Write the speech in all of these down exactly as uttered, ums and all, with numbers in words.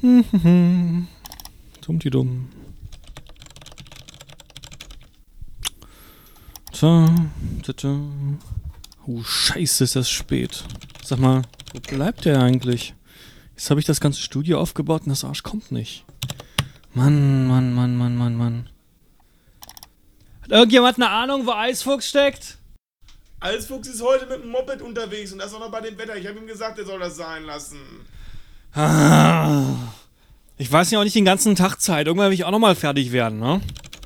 Dummdi-dumm. Tja, tja. Oh, scheiße, ist das spät. Sag mal, wo bleibt der eigentlich? Jetzt habe ich das ganze Studio aufgebaut und das Arsch kommt nicht. Mann, Mann, Mann, Mann, Mann, Mann. Hat irgendjemand eine Ahnung, wo Eisfuchs steckt? Eisfuchs ist heute mit dem Moped unterwegs und das auch noch bei dem Wetter. Ich habe ihm gesagt, er soll das sein lassen. Ah, ich weiß ja auch nicht den ganzen Tag Zeit. Irgendwann will ich auch noch mal fertig werden, ne?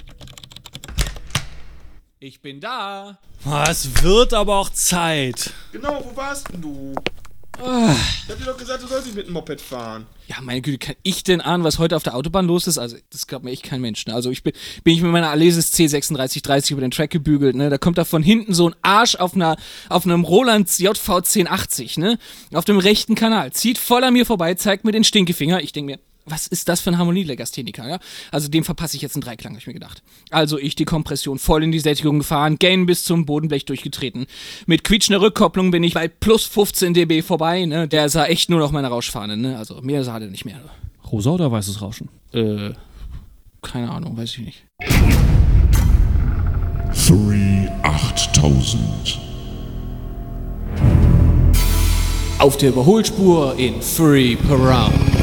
Ich bin da. Es wird aber auch Zeit. Genau, wo warst denn du? Ah. Ich hab dir doch gesagt, du sollst nicht mit dem Moped fahren. Ja, meine Güte, kann ich denn ahnen, was heute auf der Autobahn los ist? Also, das glaubt mir echt kein Mensch. Ne? Also, ich bin, bin ich mit meiner Alesis C sechsunddreißig dreißig über den Track gebügelt, ne? Da kommt da von hinten so ein Arsch auf einer, auf einem Roland J V zehn achtzig, ne? Auf dem rechten Kanal. Zieht voll an mir vorbei, zeigt mir den Stinkefinger. Ich denke mir, was ist das für ein Harmonielegastheniker, ja? Also dem verpasse ich jetzt einen Dreiklang, hab ich mir gedacht. Also ich die Kompression voll in die Sättigung gefahren, Gain bis zum Bodenblech durchgetreten. Mit quietschender Rückkopplung bin ich bei plus fünfzehn dB vorbei, ne? Der sah echt nur noch meine Rauschfahne, ne? Also mehr sah der nicht mehr. Rosa oder weißes Rauschen? Äh, keine Ahnung, weiß ich nicht. Fury achttausend. Auf der Überholspur in Fury per Round.